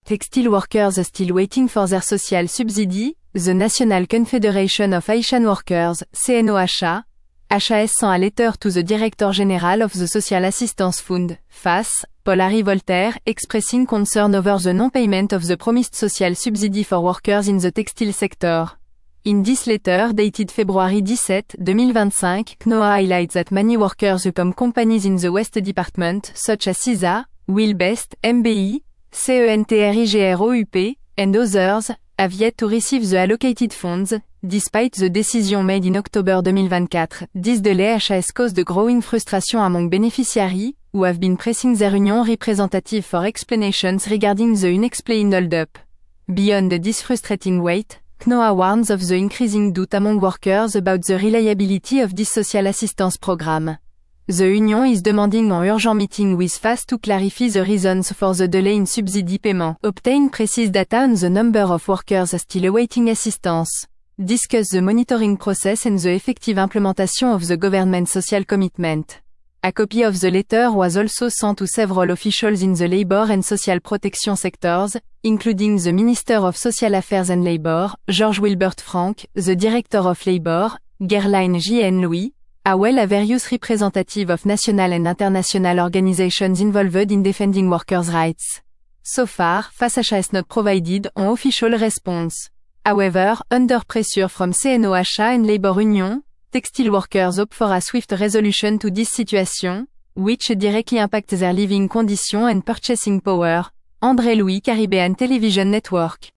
Textile workers are still waiting for their social subsidy. The National Confederation of Haitian Workers, CNOHA, HAS sent a letter to the Director General of the Social Assistance Fund, FAS, Paul-Harry Voltaire, expressing concern over the non-payment of the promised social subsidy for workers in the textile sector. In this letter dated February 17, 2025, CNOHA highlights that many workers from companies in the West Department, such as CISA, Wilbest, MBI, CENTRIGROUP, and others, have yet to receive the allocated funds, despite the decision made in October 2024. This delay has caused growing frustration among beneficiaries, who have been pressing their union representative for explanations regarding the unexplained hold-up. Beyond this frustrating wait, CNOHA warns of the increasing doubt among workers about the reliability of this social assistance program. The union is demanding an urgent meeting with FAS to clarify the reasons for the delay in subsidy payment, obtain precise data on the number of workers still awaiting assistance, discuss the monitoring process and the effective implementation of the government social commitment. A copy of the letter was also sent to several officials in the labor and social protection sectors, including the Minister of Social Affairs and Labor, George Wilbert Frank, the Director of Labor, Gerline J.N. Louis, as well as various representatives of national and international organizations involved in defending workers' rights. So far, FAS has not provided an official response. However, under pressure from CNOHA and labor union, textile workers hope for a swift resolution to this situation, which directly impacts their living conditions and purchasing power. André Louis, Caribbean Television Network.